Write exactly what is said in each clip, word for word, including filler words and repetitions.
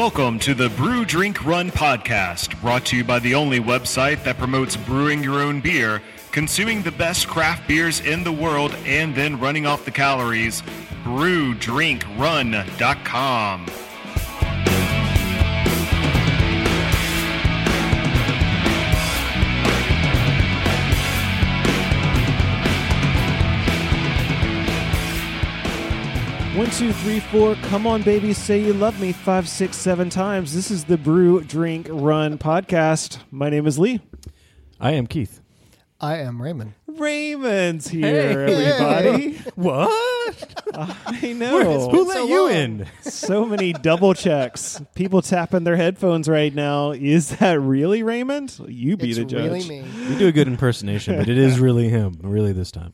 Welcome to the Brew, Drink, Run podcast, brought to you by the only website that promotes brewing your own beer, consuming the best craft beers in the world, and then running off the calories. brew drink run dot com. One, two, three, four. Come on, baby, say you love me. Five, six, seven times. This is the Brew, Drink, Run podcast. My name is Lee. I am Keith. I am Raymond. Raymond's here, Hey. everybody. What? I know. Who let so you long. in? So many double checks. People tapping their headphones right now. Is that really Raymond? You be It's the judge. really me. You do a good impersonation, but it is really him, really this time.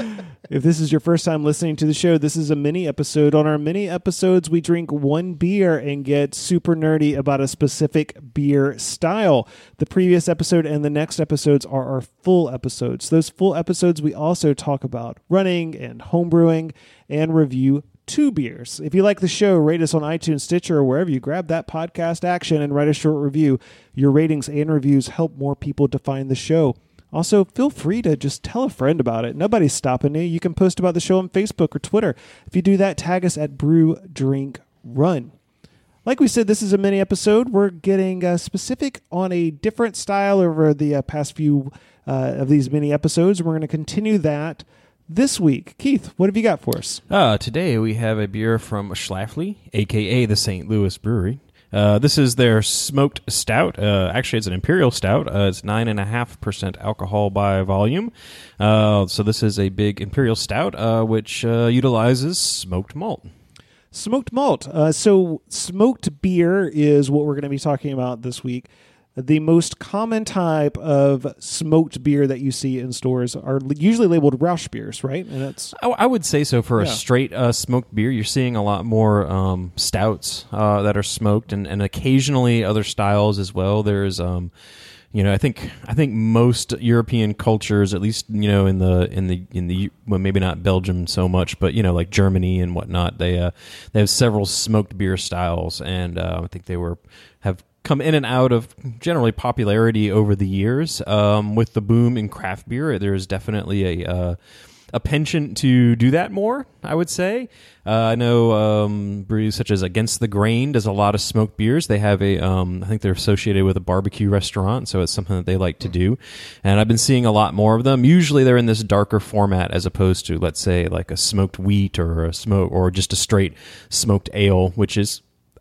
If this is your first time listening to the show, this is a mini episode. On our mini episodes, we drink one beer and get super nerdy about a specific beer style. The previous episode and the next episodes are our full episodes. Those full episodes, we also talk about running and homebrewing and review two beers. If you like the show, rate us on iTunes, Stitcher, or wherever you grab that podcast action and write a short review. Your ratings and reviews help more people to find the show. Also, feel free to just tell a friend about it. Nobody's stopping you. You can post about the show on Facebook or Twitter. If you do that, tag us at Brew, Drink, Run. Like we said, this is a mini episode. We're getting uh, specific on a different style over the uh, past few uh, of these mini episodes. We're going to continue that this week. Keith, what have you got for us? Uh, today we have a beer from Schlafly, a k a the Saint Louis Brewery. Uh, this is their smoked stout. Uh, actually, it's an imperial stout. Uh, it's nine point five percent alcohol by volume. Uh, so this is a big imperial stout, uh, which uh, utilizes smoked malt. Smoked malt. Uh, so smoked beer is what we're going to be talking about this week. The most common type of smoked beer that you see in stores are usually labeled Rausch beers, right? And it's I, I would say so. For Yeah. a straight uh, smoked beer, you're seeing a lot more um, stouts uh, that are smoked, and, and occasionally other styles as well. There's, um, you know, I think I think most European cultures, at least you know in the in the in the well, maybe not Belgium so much, but you know like Germany and whatnot, they uh, they have several smoked beer styles, and uh, I think they were have. come in and out of generally popularity over the years. Um, with the boom in craft beer, there's definitely a uh, a penchant to do that more, I would say. Uh, I know um, breweries such as Against the Grain does a lot of smoked beers. They have a, um, I think they're associated with a barbecue restaurant, so it's something that they like to do. And I've been seeing a lot more of them. Usually they're in this darker format as opposed to, let's say, like a smoked wheat or a smoke or just a straight smoked ale, which is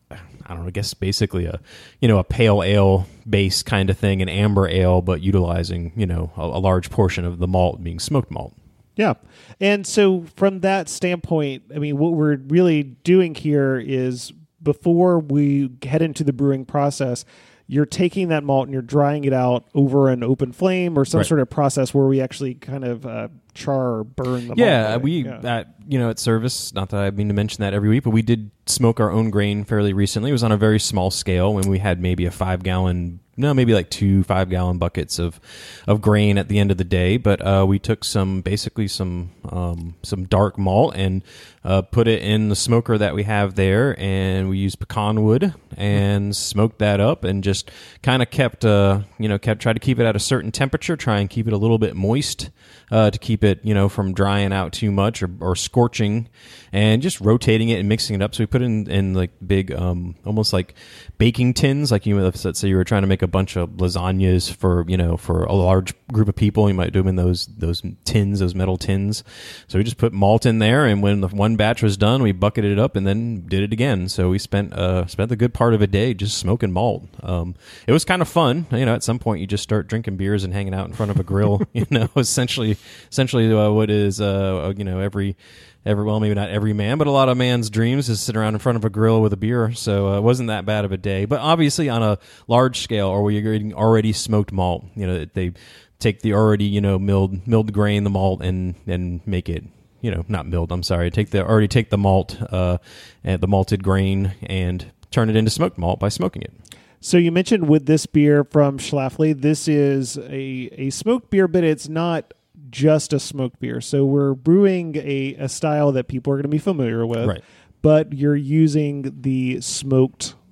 I don't know, I guess basically a, you know, a pale ale base kind of thing, an amber ale, but utilizing, you know, a, a large portion of the malt being smoked malt. Yeah. And so from that standpoint, I mean, what we're really doing here is before we head into the brewing process, you're taking that malt and you're drying it out over an open flame or some Right. sort of process where we actually kind of uh, char or burn the Yeah, malt. we Yeah. at you know at Service. Not that I mean to mention that every week, but we did smoke our own grain fairly recently. It was on a very small scale when we had maybe a five gallon, no, maybe like two five gallon buckets of of grain at the end of the day. But uh, we took some basically some um, some dark malt and uh, put it in the smoker that we have there, and we used pecan wood and smoked that up and just kind of kept uh, you know kept tried to keep it at a certain temperature, try and keep it a little bit moist. Uh, to keep it, you know, from drying out too much or, or scorching, and just rotating it and mixing it up. So we put it in, in like big, um, almost like baking tins. Like you, let's say you were trying to make a bunch of lasagnas for, you know, for a large group of people. You might do them in those those tins, those metal tins. So we just put malt in there, and when the one batch was done, we bucketed it up and then did it again. So we spent uh, spent the good part of a day just smoking malt. Um, it was kind of fun. You know, at some point you just start drinking beers and hanging out in front of a grill. You know, essentially. Essentially, uh, what is uh, you know every every well maybe not every man, but a lot of man's dreams is sit around in front of a grill with a beer. So uh, it wasn't that bad of a day. But obviously, on a large scale, or where you're getting already smoked malt, you know they take the already you know milled milled grain, the malt, and and make it you know not milled. I'm sorry, take the already take the malt, uh, and the malted grain, and turn it into smoked malt by smoking it. So you mentioned with this beer from Schlafly, this is a, a smoked beer, but it's not just a smoked beer. So we're brewing a, a style that people are going to be familiar with, Right. but you're using the smoked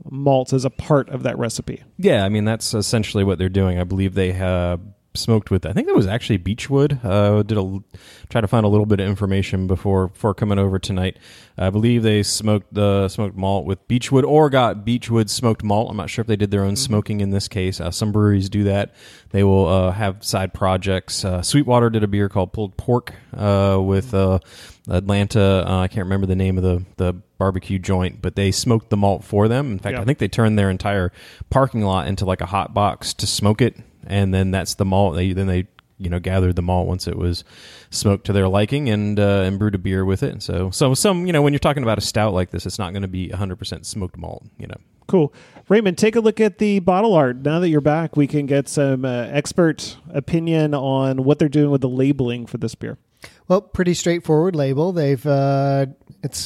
malts as a part of that recipe. Yeah, I mean, that's essentially what they're doing. I believe they have smoked with, I think it was actually beechwood. Uh, did a try to find a little bit of information before before coming over tonight. I believe they smoked the smoked malt with beechwood or got beechwood smoked malt. I'm not sure if they did their own mm-hmm. smoking in this case. Uh, some breweries do that. They will uh, have side projects. Uh, Sweetwater did a beer called Pulled Pork uh, with uh, Atlanta. Uh, I can't remember the name of the, the barbecue joint, but they smoked the malt for them. In fact, yeah. I think they turned their entire parking lot into like a hot box to smoke it. And then that's the malt. They then they you know gathered the malt once it was smoked to their liking and uh, and brewed a beer with it. So so some you know when you're talking about a stout like this, it's not going to be one hundred percent smoked malt. You know. Cool, Raymond. Take a look at the bottle art. Now that you're back, we can get some uh, expert opinion on what they're doing with the labeling for this beer. Well, pretty straightforward label. They've uh, it's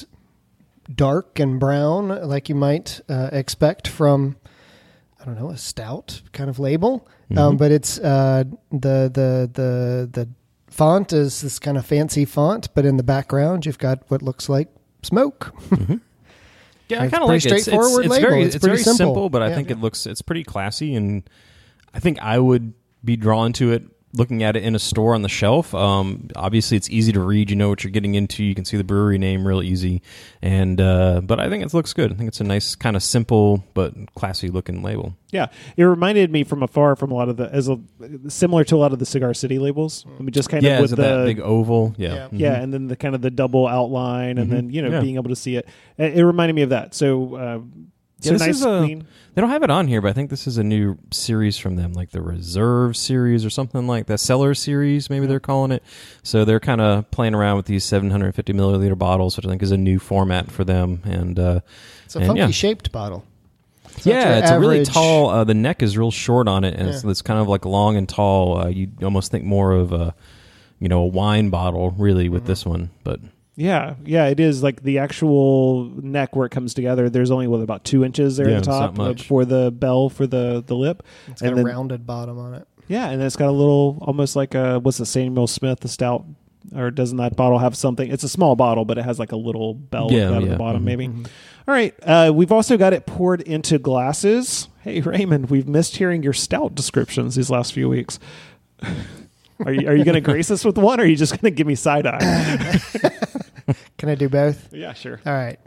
dark and brown, like you might uh, expect from I don't know a stout kind of label. Mm-hmm. Um, but it's uh, the the the the font is this kind of fancy font, but in the background you've got what looks like smoke. Mm-hmm. Yeah, I kind of like it. It's, it's, it's label. very it's, it's very simple, simple, but I yeah, think yeah. it looks it's pretty classy, and I think I would be drawn to it looking at it in a store on the shelf. Um, obviously, it's easy to read. You know what you're getting into. You can see the brewery name real easy, and uh, but I think it looks good. I think it's a nice kind of simple but classy looking label. Yeah, it reminded me from afar from a lot of the as a similar to a lot of the Cigar City labels. I mean, just kind yeah, of with is it the that big oval. Yeah, yeah, yeah mm-hmm. and then the kind of the double outline, and mm-hmm. then you know yeah. being able to see it. It, it reminded me of that. So. Uh, Yeah, so this nice, is a, clean. They don't have it on here, but I think this is a new series from them, like the Reserve series or something like that. Cellar series, maybe they're calling it. So they're kind of playing around with these seven hundred fifty milliliter bottles, which I think is a new format for them. And uh, it's a and, funky yeah. shaped bottle. So yeah, it's average. a really tall. Uh, the neck is real short on it, and yeah. it's, it's kind of like long and tall. Uh, you almost think more of a, you know, a wine bottle, really, with mm-hmm. this one, but. Yeah, yeah, it is like the actual neck where it comes together. There's only what about two inches there yeah, at the top uh, for the bell for the, the lip. It's got and a then, rounded bottom on it. Yeah, and then it's got a little, almost like a what's the Samuel Smith, the stout, or doesn't that bottle have something? It's a small bottle, but it has like a little bell yeah, down yeah. at the bottom, mm-hmm. maybe. Mm-hmm. All right, uh, we've also got it poured into glasses. Hey Raymond, we've missed hearing your stout descriptions these last few weeks. Are you are you going to grace us with one, or are you just going to give me side eye? Can I do both? Yeah, sure. All right.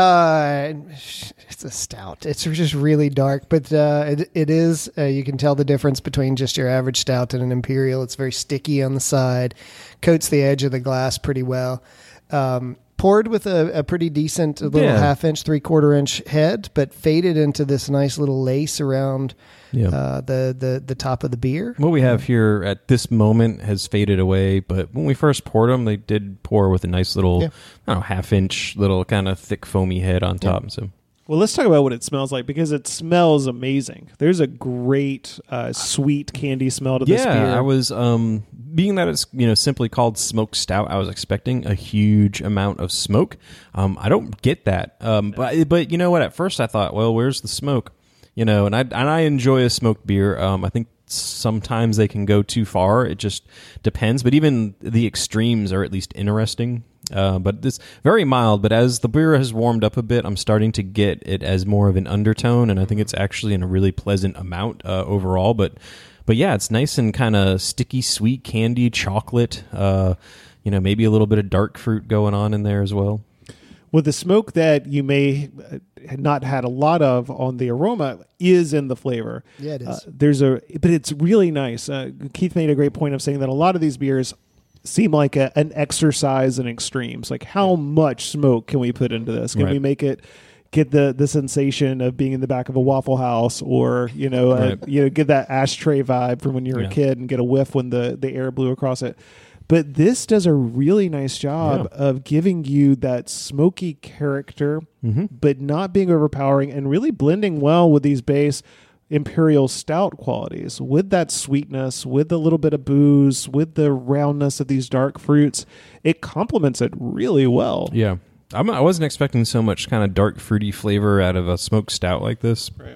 Uh, it's a stout. It's just really dark, but uh, it it is. Uh, you can tell the difference between just your average stout and an imperial. It's very sticky on the side, coats the edge of the glass pretty well. Um, poured with a, a pretty decent, a little yeah. half inch, three quarter inch head, but faded into this nice little lace around yeah. uh, the, the, the top of the beer. What we have here at this moment has faded away, but when we first poured them, they did pour with a nice little, yeah. I don't know, half inch, little kind of thick foamy head on top. Yeah. So. Well, let's talk about what it smells like, because it smells amazing. There's a great uh, sweet candy smell to this beer. Yeah, I was, um, being that it's you know simply called smoked stout, I was expecting a huge amount of smoke. Um, I don't get that, um, but but you know what? At first, I thought, well, where's the smoke? You know, and I and I enjoy a smoked beer. Um, I think sometimes they can go too far. It just depends. But even the extremes are at least interesting. Uh, but it's very mild. But as the beer has warmed up a bit, I'm starting to get it as more of an undertone, and I think it's actually in a really pleasant amount uh, overall. But but yeah, it's nice and kind of sticky, sweet, candy, chocolate. Uh, you know, maybe a little bit of dark fruit going on in there as well. Well, the smoke that you may not had a lot of on the aroma is in the flavor. Yeah, it is. Uh, there's a, but it's really nice. Uh, Keith made a great point of saying that a lot of these beers seem like a, an exercise in extremes. Like, how much smoke can we put into this? Can right. we make it get the, the sensation of being in the back of a Waffle House, or you know, right. uh, you know, get that ashtray vibe from when you were yeah. a kid and get a whiff when the the air blew across it. But this does a really nice job yeah. of giving you that smoky character, mm-hmm. but not being overpowering, and really blending well with these base imperial stout qualities, with that sweetness, with a little bit of booze, with the roundness of these dark fruits. It complements it really well. Yeah. I'm, I wasn't expecting so much kind of dark fruity flavor out of a smoked stout like this. Right.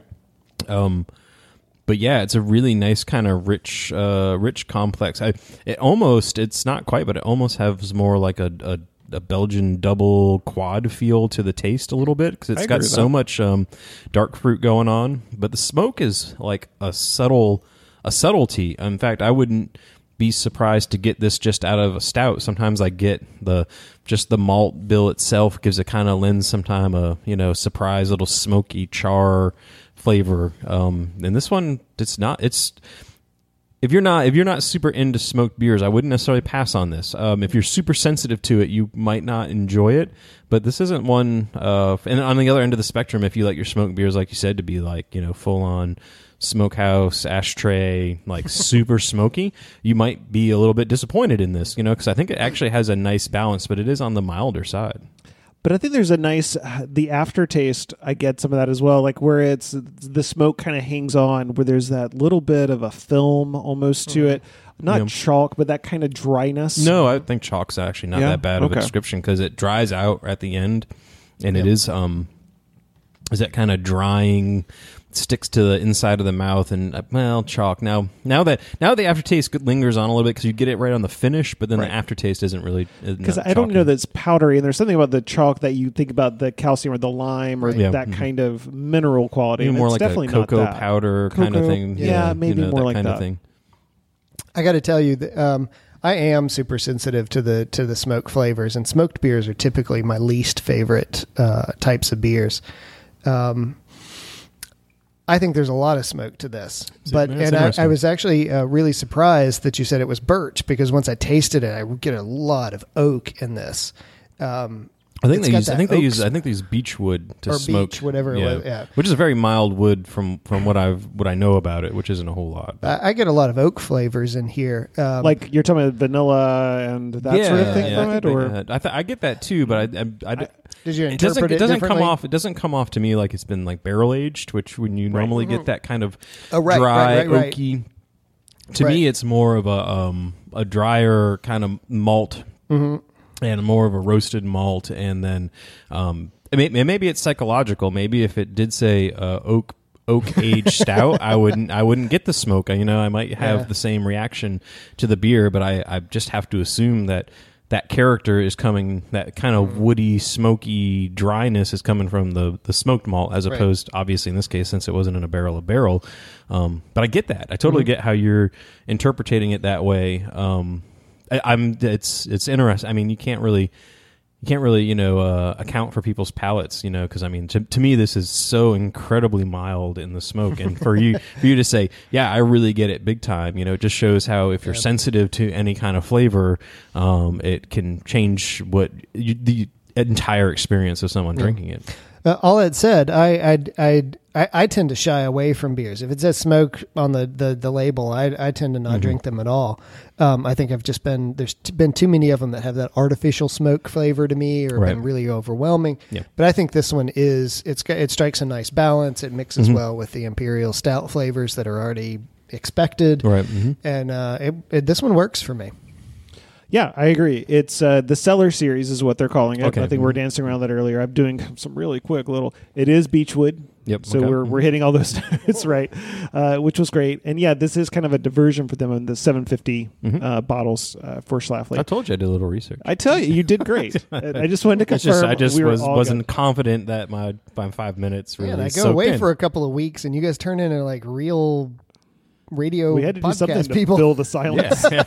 Um, But yeah, it's a really nice kind of rich, uh, rich complex. I, it almost, it's not quite, but it almost has more like a, a a Belgian double quad feel to the taste a little bit because it's I got agree with so that. much um, dark fruit going on. But the smoke is like a subtle, a subtlety. In fact, I wouldn't be surprised to get this just out of a stout. Sometimes I get the just the malt bill itself gives a kind of lends sometime a you know surprise little smoky char flavor. Um, and this one, it's not. It's if you're not if you're not super into smoked beers, I wouldn't necessarily pass on this. Um, if you're super sensitive to it, you might not enjoy it. But this isn't one. Uh, and on the other end of the spectrum, if you like your smoked beers, like you said, to be like you know full on smokehouse ashtray, like super smoky, you might be a little bit disappointed in this, you know, because I think it actually has a nice balance, but it is on the milder side. But I think there's a nice, the aftertaste, I get some of that as well, like where it's, the smoke kind of hangs on, where there's that little bit of a film almost to it. Not Yeah. chalk, but that kind of dryness. No, I think chalk's actually not Yeah? that bad of Okay. a description because it dries out at the end, and Yep. it is, um, is that kind of drying, sticks to the inside of the mouth, and uh, well, chalk. Now, now that now the aftertaste lingers on a little bit because you get it right on the finish, but then Right. the aftertaste isn't really Because I don't know that it's powdery, and there's something about the chalk that you think about the calcium or the lime or Right. Yeah. that Mhm. kind of mineral quality. maybe and more it's like definitely a not cocoa that. powder kind of Cocoa- thing. yeah, maybe you know, more that like kind that. of thing. I got to tell you that um, I am super sensitive to the to the smoke flavors, and smoked beers are typically my least favorite uh, types of beers. Um, I think there's a lot of smoke to this, but That's and I, interesting. I was actually uh, really surprised that you said it was birch because once I tasted it, I would get a lot of oak in this. Um, I think It's they got use. I that think they oak use. I smoke. think they use beech wood to Or smoke, beech, whatever it was, yeah. which is a very mild wood from from what I've what I know about it, which isn't a whole lot. but- I, I get a lot of oak flavors in here. Um, Like you're talking about vanilla and that sort of thing yeah, from I it, think or they- I, th- I get that too, but I, I, I, did you it interpret doesn't. it, It doesn't come differently? off. It doesn't come off to me like it's been like barrel aged, which when you normally get that kind of Oh, right, dry, right, right, right. oaky. To Right. me, it's more of a um a drier kind of malt. Mm-hmm. And more of a roasted malt, and then um, I mean, maybe it's psychological. Maybe if it did say uh, oak oak aged stout, I wouldn't I wouldn't get the smoke. You know, I might have Yeah. the same reaction to the beer, but I, I just have to assume that that character is coming. That kind Mm-hmm. of woody, smoky dryness is coming from the the smoked malt, as Right. opposed, obviously, in this case, since it wasn't in a barrel of barrel. Um, but I get that. I totally Mm-hmm. get how you're interpreting it that way. Um, I, I'm it's it's interesting. I mean, you can't really you can't really you know uh, account for people's palates, you know, because I mean, to, to me, this is so incredibly mild in the smoke, and for you for you to say, yeah, I really get it big time, you know, it just shows how if you're Yeah. sensitive to any kind of flavor, um, it can change what you, the entire experience of someone drinking it. Uh, all that said, I, I'd, I'd, I I tend to shy away from beers. If it says smoke on the, the, the label, I I tend to not Mm-hmm. drink them at all. Um, I think I've just been there's t- been too many of them that have that artificial smoke flavor to me, or Right. been really overwhelming. Yeah. But I think this one is it's got- it strikes a nice balance. It mixes Mm-hmm. well with the imperial stout flavors that are already expected, Right. Mm-hmm. and uh, it, it, this one works for me. Yeah, I agree. It's uh, the Cellar series is what they're calling it. Okay. I think we were dancing around that earlier. I'm doing some really quick little. It is Beechwood. Yep. So okay. we're we're hitting all those notes right, uh, which was great. And yeah, this is kind of a diversion for them in the seven fifty Mhm. uh, bottles uh, for Schlafly. I told you I did a little research. I tell you, you did great. I I just wanted to It's confirm. just I just we were was all wasn't good. confident that my my five minutes really Man, I go soaked away in. for a couple of weeks, and you guys turn into like real radio We had to do podcast something to people. fill the silence. Yeah.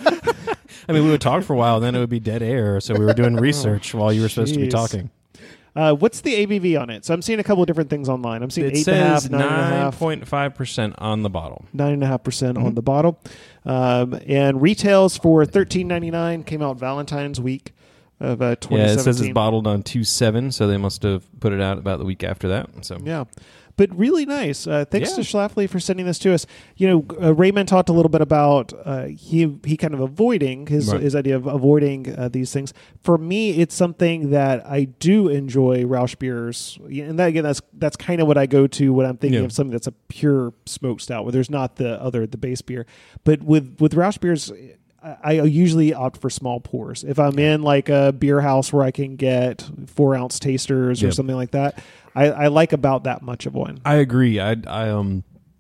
I mean, we would talk for a while, and then it would be dead air. So we were doing research while you were supposed to be Jeez. talking. Uh, what's the A B V on it? So I'm seeing a couple of different things online. I'm seeing It eight and a half, says nine and a nine half, point five percent on the bottle. nine and a half percent Mhm. on the bottle, um, and retails for thirteen ninety nine. Came out Valentine's week of uh, twenty seventeen. Yeah, it says it's bottled on two seven, so they must have put it out about the week after that. So Yeah. But really nice. Uh, thanks Yeah. to Schlafly for sending this to us. You know, uh, Raymond talked a little bit about uh, he he kind of avoiding his Right. his idea of avoiding uh, these things. For me, it's something that I do enjoy. Rausch beers, and that again, that's that's kind of what I go to when I'm thinking Yeah. of something that's a pure smoked stout, where there's not the other the base beer. But with with Rausch beers, I I usually opt for small pours. If I'm in like a beer house where I can get four ounce tasters or Yep. something like that, I, I like about that much of one. I agree. I I um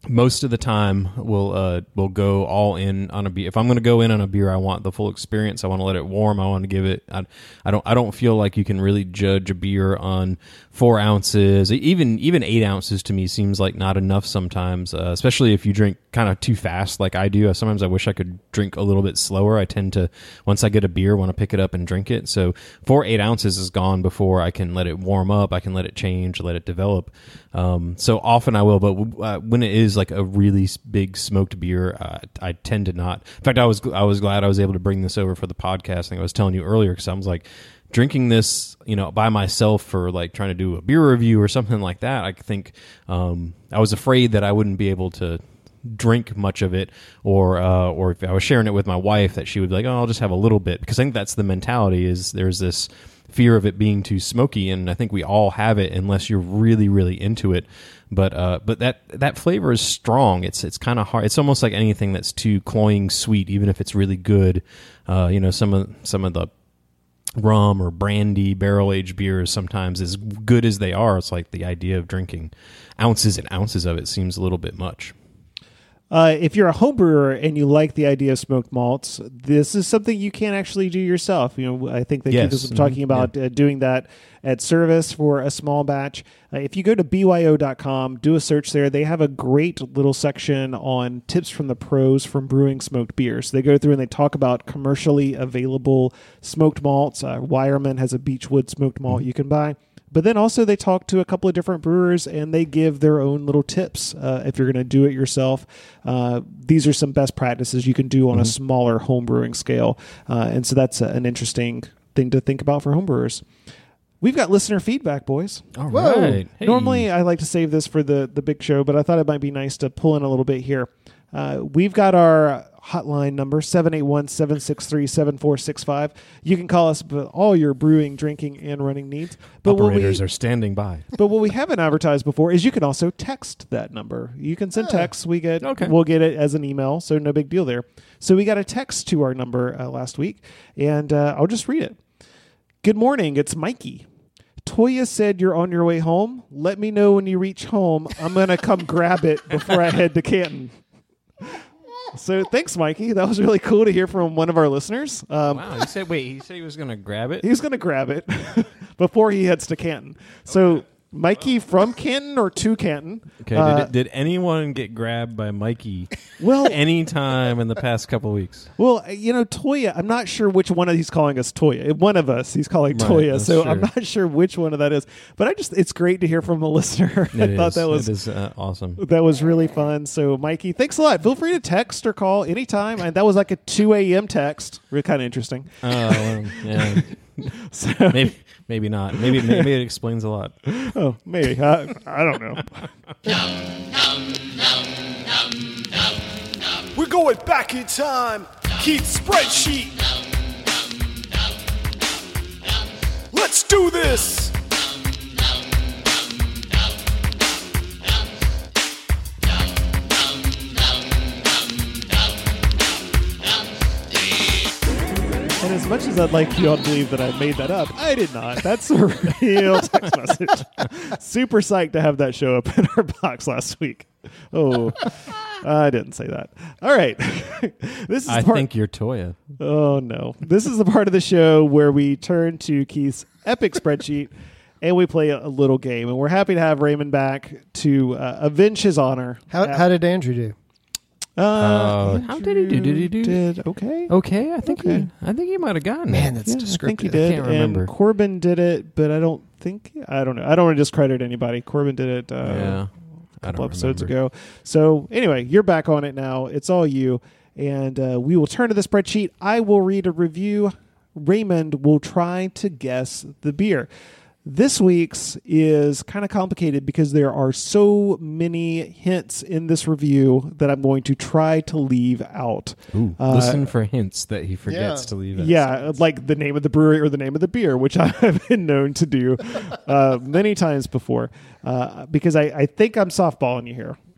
most of the time we'll uh we'll go all in on a beer. If I'm going to go in on a beer, I want the full experience. I want to let it warm. I want to give it. I, I don't. I don't feel like you can really judge a beer on four ounces. Even even eight ounces to me seems like not enough sometimes. Uh, especially if you drink kind of too fast, like I do. Sometimes I wish I could drink a little bit slower. I tend to, once I get a beer, want to pick it up and drink it. So four eight ounces is gone before I can let it warm up. I can let it change, let it develop. Um, so often I will, but uh, when it is like a really big smoked beer, uh, I tend to not. In fact, I was I was glad I was able to bring this over for the podcast. I think I was telling you earlier because I was like drinking this, you know, by myself for like trying to do a beer review or something like that. I think um, I was afraid that I wouldn't be able to drink much of it, or uh, or if I was sharing it with my wife, that she would be like, "Oh, I'll just have a little bit," because I think that's the mentality. Is there's this fear of it being too smoky, and I think we all have it unless you're really, really into it. But uh, but that that flavor is strong. It's it's kind of hard. It's almost like anything that's too cloying sweet, even if it's really good. Uh, you know, some of some of the rum or brandy barrel aged beers, sometimes as good as they are, it's like the idea of drinking ounces and ounces of it seems a little bit much. Uh, if you're a home brewer and you like the idea of smoked malts, this is something you can actually do yourself. You know, I think that yes. Keith was talking mm-hmm. about yeah. uh, doing that at Service for a small batch. Uh, if you go to B Y O dot com, do a search there. They have a great little section on tips from the pros from brewing smoked beers. They go through and they talk about commercially available smoked malts. Uh, Wireman has a Beechwood smoked malt mm-hmm. you can buy. But then also they talk to a couple of different brewers and they give their own little tips. Uh, if you're going to do it yourself, uh, these are some best practices you can do on mm-hmm. a smaller home brewing scale. Uh, and so that's a, an interesting thing to think about for home brewers. We've got listener feedback, boys. All right. Hey. Normally I like to save this for the, the big show, but I thought it might be nice to pull in a little bit here. Uh, we've got our hotline number, seven eight one, seven six three, seven four six five. You can call us about all your brewing, drinking, and running needs. But Operators we, are standing by. But what we haven't advertised before is you can also text that number. You can send yeah. texts. We get, okay. We'll get it as an email, so no big deal there. So we got a text to our number uh, last week, and uh, I'll just read it. Good morning. It's Mikey. Toya said you're on your way home. Let me know when you reach home. I'm going to come grab it before I head to Canton. So thanks, Mikey. That was really cool to hear from one of our listeners. Um, wow. He said, wait, he said he was going to grab it? He was going to grab it before he heads to Canton. So okay. Mikey from Canton or to Canton. Okay. Uh, did, it, did anyone get grabbed by Mikey well, any time in the past couple of weeks? Well, you know, Toya, I'm not sure which one of he's calling us Toya. One of us he's calling right, Toya. So true. I'm not sure which one of that is. But I just, it's great to hear from a listener. It I is. thought that was it is, uh, awesome. That was really fun. So, Mikey, thanks a lot. Feel free to text or call anytime. And that was like a two a.m. text. Really kind of interesting. Oh, well, yeah. so, maybe maybe not. Maybe maybe it explains a lot. Oh, maybe. I, I don't know. We're going back in time. Keith's spreadsheet. Let's do this. And as much as I'd like you all to believe that I made that up, I did not. That's a real text message. Super psyched to have that show up in our box last week. Oh, I didn't say that. All right. This is I part- think you're Toya. Oh, no. This is the part of the show where we turn to Keith's epic spreadsheet and we play a, a little game. And we're happy to have Raymond back to uh, avenge his honor. How, at- how did Andrew do? Uh, uh, how did he do? Did he do? Did okay? Okay, I think okay. he. I think he might have gotten Man, it. that's yeah, descriptive. I think he did. I can't remember. And Corbin did it, but I don't think. I don't know. I don't want to discredit anybody. Corbin did it. Uh, yeah, a couple episodes remember. ago. So anyway, you're back on it now. It's all you, and uh, we will turn to the spreadsheet. I will read a review. Raymond will try to guess the beer. This week's is kind of complicated because there are so many hints in this review that I'm going to try to leave out. Ooh, uh, listen for hints that he forgets yeah. to leave out. Yeah, like the name of the brewery or the name of the beer, which I have been known to do uh, many times before. Uh, because I, I think I'm softballing you here.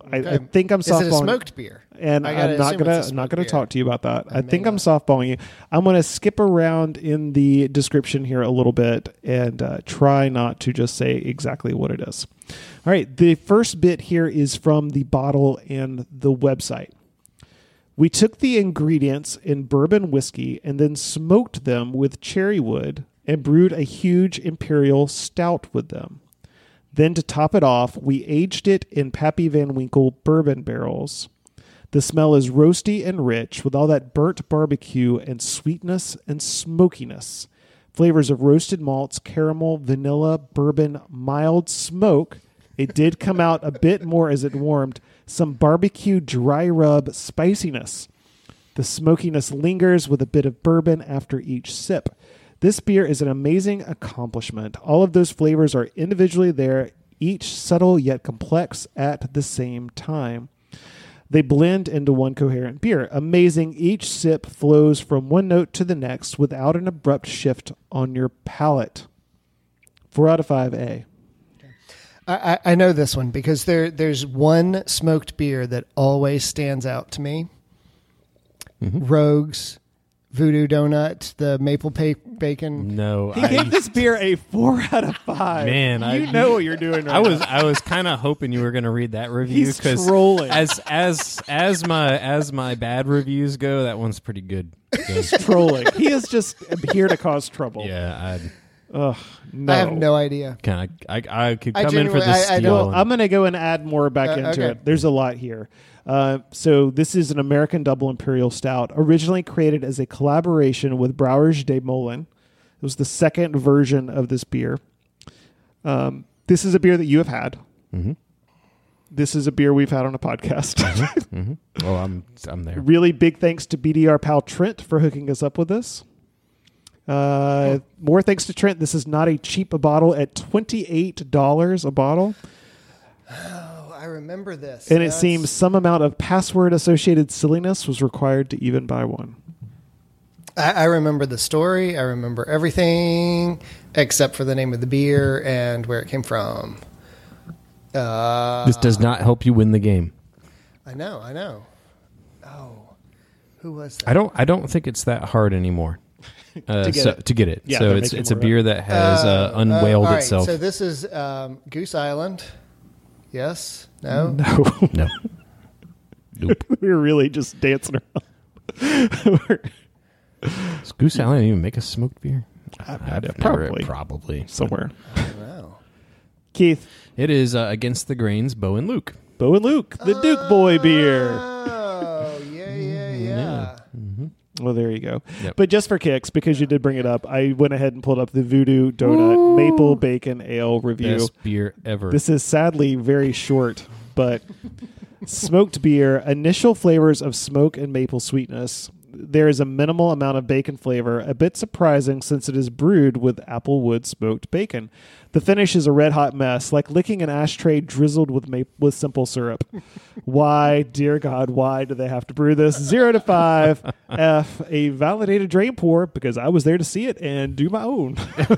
I, I Okay. think I'm Is it a softballing. smoked beer? And I gotta I'm not assume gonna it's a I'm not smoked gonna beer. talk to you about that. I, I think may I'm not. softballing you. I'm gonna skip around in the description here a little bit and uh, try not to just say exactly what it is. All right, the first bit here is from the bottle and the website. We took the ingredients in bourbon whiskey and then smoked them with cherry wood and brewed a huge imperial stout with them. Then to top it off, we aged it in Pappy Van Winkle bourbon barrels. The smell is roasty and rich with all that burnt barbecue and sweetness and smokiness. Flavors of roasted malts, caramel, vanilla, bourbon, mild smoke. It did come out a bit more as it warmed. Some barbecue dry rub spiciness. The smokiness lingers with a bit of bourbon after each sip. This beer is an amazing accomplishment. All of those flavors are individually there, each subtle yet complex at the same time. They blend into one coherent beer. Amazing. Each sip flows from one note to the next without an abrupt shift on your palate. Four out of five A. I, I know this one because there there's one smoked beer that always stands out to me. Mm-hmm. Rogue's Voodoo Donut, the maple pa- bacon. No, He I, gave this beer a four out of five. Man, you I- know what you're doing right I was now. I was kind of hoping you were going to read that review He's because trolling. as as as my as my bad reviews go, that one's pretty good. So, trolling. He is just here to cause trouble. yeah, Ugh, no. I have no idea. I kind of I, I could I come in for genuinely- the I- I steal. don't- Well, and- I'm going to go and add more back Uh, into okay. it. There's a lot here. Uh, so this is an American Double Imperial Stout, originally created as a collaboration with Brouwerij de Molen. It was the second version of this beer. Um, this is a beer that you have had. Mm-hmm. This is a beer we've had on a podcast. mm-hmm. Well, I'm I'm there. Really big thanks to B D R pal Trent for hooking us up with this. Uh, more thanks to Trent. This is not a cheap bottle at twenty-eight dollars a bottle. Oh, I remember this. And it That's- seems some amount of password-associated silliness was required to even buy one. I, I remember the story. I remember everything except for the name of the beer and where it came from. Uh, This does not help you win the game. I know. I know. Oh, who was that? I don't I don't think it's that hard anymore. Uh, To get so, it. to get it. Yeah, so they're it's making it's a more beer that has uh, Uh, unwhaled uh, all right, itself. So this is um, Goose Island. Yes. No. No, no. Nope. we were really just dancing around. Does Goose Island even make a smoked beer? I've I've had it, never- probably. Probably. Somewhere. Wow. Keith, It is uh, Against the Grains, Bo and Luke. Bo and Luke, the Duke Boy beer. Oh, yeah, yeah, yeah. Well, there you go. Yep. But just for kicks, because you did bring it up, I went ahead and pulled up the Voodoo Donut Maple Bacon Ale review. Best beer ever. This is sadly very short, but smoked beer, initial flavors of smoke and maple sweetness. There is a minimal amount of bacon flavor, a bit surprising since it is brewed with applewood smoked bacon. The finish is a red hot mess, like licking an ashtray drizzled with ma- with simple syrup. Why, dear God, why do they have to brew this? Zero to five. F, a validated drain pour, because I was there to see it and do my own.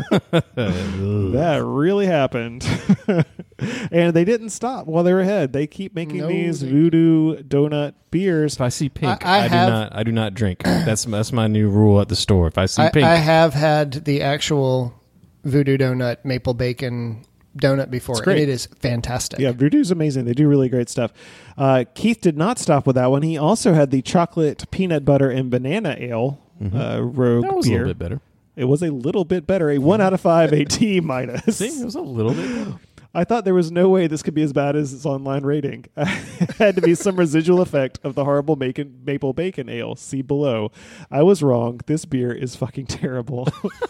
That really happened. And they didn't stop while they were ahead. They keep making No, these they- voodoo donut beers. if I see pink, I- I I, have- do not. I do not drink. That's that's my new rule at the store. If I see I, pink, I have had the actual Voodoo Donut maple bacon donut before, great. and it is fantastic. Yeah, Voodoo's amazing. They do really great stuff. Uh, Keith did not stop with that one. He also had the chocolate, peanut butter, and banana ale uh, rogue that was beer. a little bit better. It was a little bit better. A one out of five, a D minus. See, it was a little bit better. I thought there was no way this could be as bad as its online rating. It had to be some residual effect of the horrible bacon, maple bacon ale. See below. I was wrong. This beer is fucking terrible.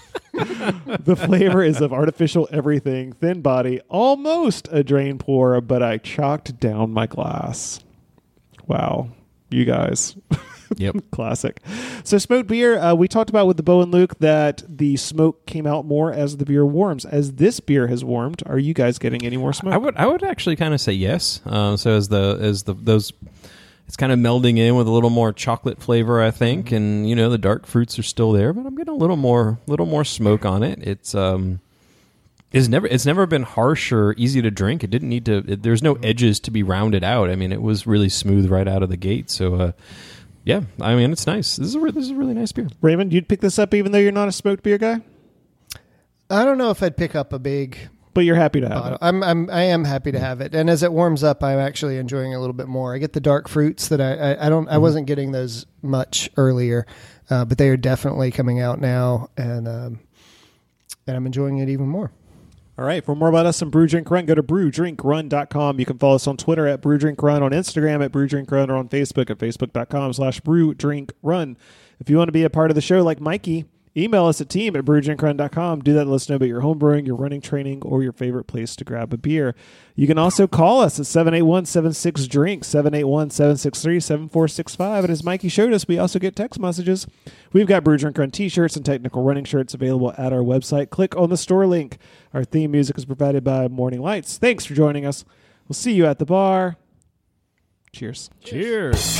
The flavor is of artificial everything, thin body, almost a drain pour, but I chalked down my glass. Wow. You guys. Yep. Classic. So smoked beer, uh, we talked about with the Bo and Luke that the smoke came out more as the beer warms. As this beer has warmed, are you guys getting any more smoke? I would I would actually kind of say yes. Um, so as the as the those, it's kind of melding in with a little more chocolate flavor, I think, and you know the dark fruits are still there, but I'm getting a little more little more smoke on it. It's um, It's never it's never been harsh or easy to drink. It didn't need to. It, there's no edges to be rounded out. I mean, it was really smooth right out of the gate. So, uh, yeah, I mean, it's nice. This is a re- this is a really nice beer. Raymond, you'd pick this up even though you're not a smoked beer guy, I don't know if I'd pick up a big. but you're happy to have bottle. it. I'm I'm I am happy to have it, and as it warms up, I'm actually enjoying it a little bit more. I get the dark fruits that I I, I don't I wasn't getting those much earlier, uh, but they are definitely coming out now, and um, and I'm enjoying it even more. All right. For more about us and Brew Drink Run, go to brew drink run dot com. You can follow us on Twitter at Brew Drink Run, on Instagram at Brew Drink Run, or on Facebook at facebook dot com slash Brew Drink Run. If you want to be a part of the show like Mikey, email us at team at brew drink run dot com. Do that to let us know about your home brewing, your running training, or your favorite place to grab a beer. You can also call us at seven eight one, seven six, drink, seven eight one, seven six three, seven four six five. And as Mikey showed us, we also get text messages. We've got Brew Drink Run t-shirts and technical running shirts available at our website. Click on the store link. Our theme music is provided by Morning Lights. Thanks for joining us. We'll see you at the bar. Cheers. Cheers.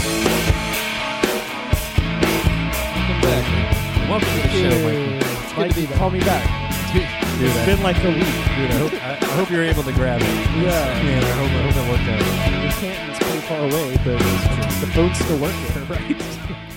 Welcome back. Welcome to the show, Mikey. Mikey, call me back. Dude, It's I, been like a week. dude, I hope I, I hope you're able to grab it. Yeah. Man, I hope I hope it worked out. The Canton's pretty far away, but the phone's still working, right?